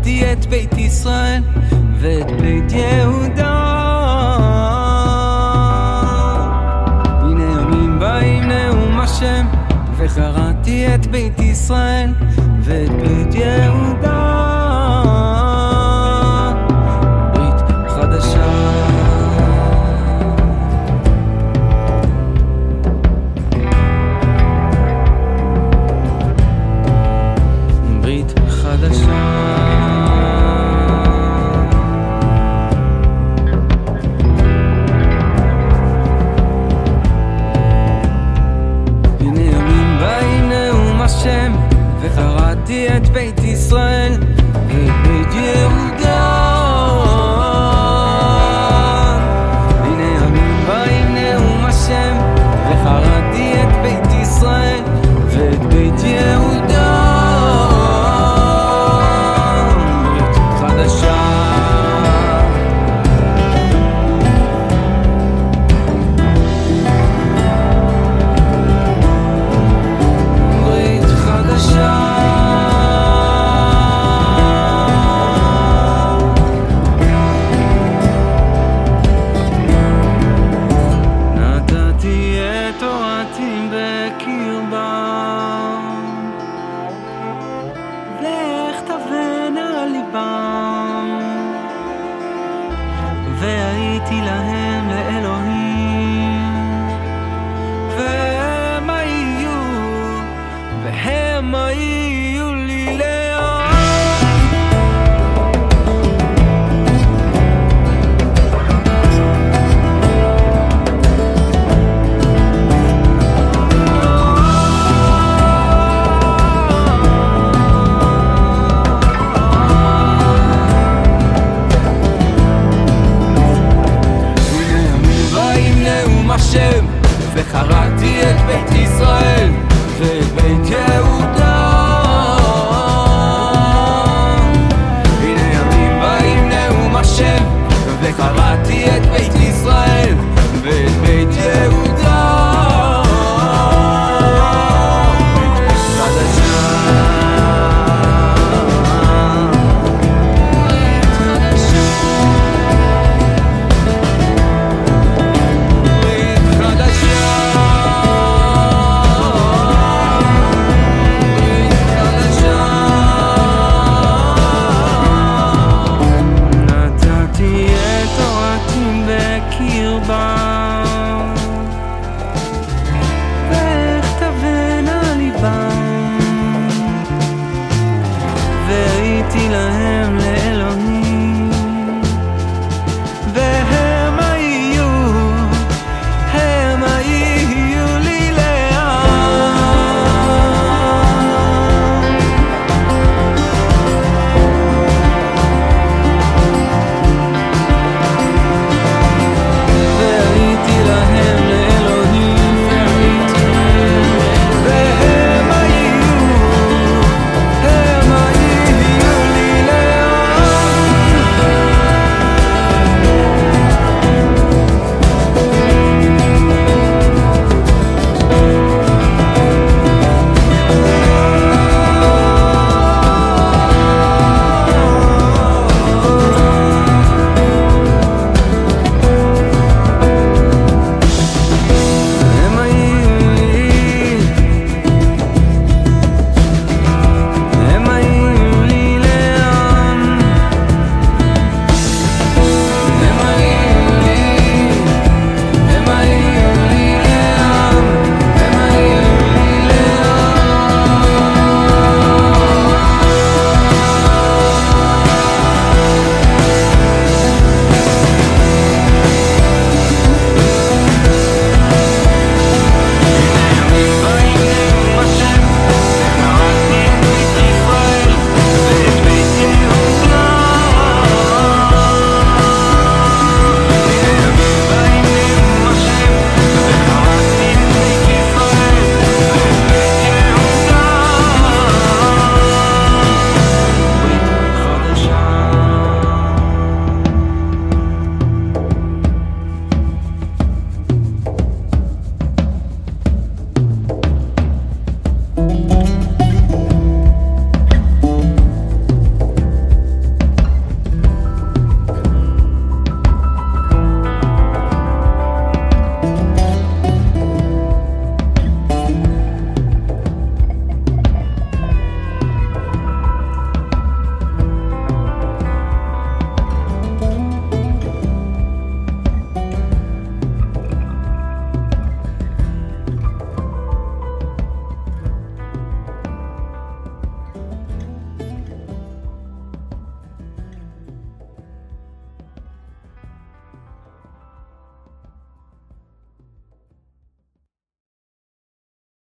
וחרדתי את בית ישראל ואת בית יהודה. הנה ימים באים נאום השם, וחרדתי את בית ישראל ואת בית יהודה. ברית חדשה, ברית חדשה. וחרדתי את בית ישראל ואת בית יהודה. הנה ימים באים נאום השם, וחרדתי את בית ישראל ואת בית יהודה. ברית חדשה, ברית חדשה. והייתי להם לאלוהים, והם היו לי לעם. וחרדתי את בית ישראל ואת בית יהודה. הנה ימים באים נאום השם, וחרדתי את בית ישראל ואת בית יהודה. Bye.